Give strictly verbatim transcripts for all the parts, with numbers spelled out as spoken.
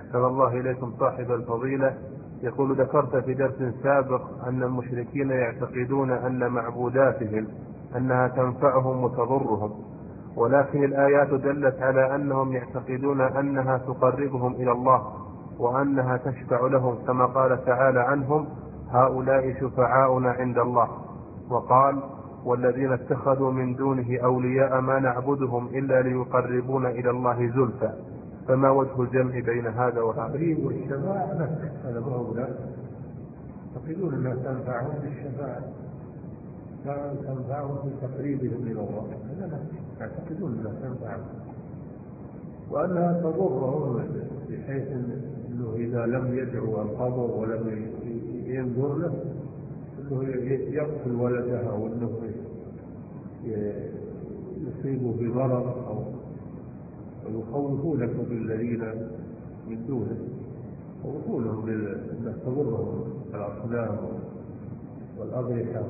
أحسن الله إليكم صاحب الفضيلة. يقول: ذكرت في درس سابق أن المشركين يعتقدون أن معبوداتهم أنها تنفعهم وتضرهم، ولكن الآيات دلت على أنهم يعتقدون أنها تقربهم إلى الله وأنها تشفع لهم، كما قال تعالى عنهم: هؤلاء شفعاؤنا عند الله. وقال: والذين اتخذوا من دونه أولياء ما نعبدهم إلا ليقربونا إلى الله زلفى. فما وجه الجمع بين هذا وهذا؟ التقريب والشفاعة نفس، هذا ما هو لا يعتقدون أنها تنفعهم بالشفاعة، لا تنفعهم بتقريبهم إلى الله، هذا نفس يعتقدون أنها تنفعهم، وأنها تضرهم بحيث أنه إذا لم يدعو القبر ولم ينظر له أنه يقتل ولدها، أو أنه يصيبه بضرر، أو ويخوفونك بالذين من دونه، يخوفونهم بأن تضرهم الأصنام والأضرحة،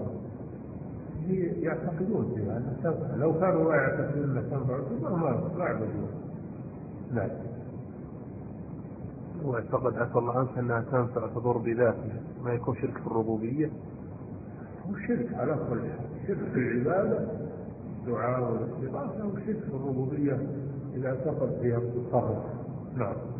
يعتقدون فيها أنها تنفع. لو كانوا لا يعتقدون أنها تنفع ما ما يعبدون. نعم. واعتقد عفى الله عنك أنها تنفع تضر بذاتها، ما يكون شرك في الربوبية؟ هو شرك على كل حال، شرك في العبادة الدعاء والاستغاثة، وشرك في الربوبية إذا اعتقد فيها التصرف. نعم.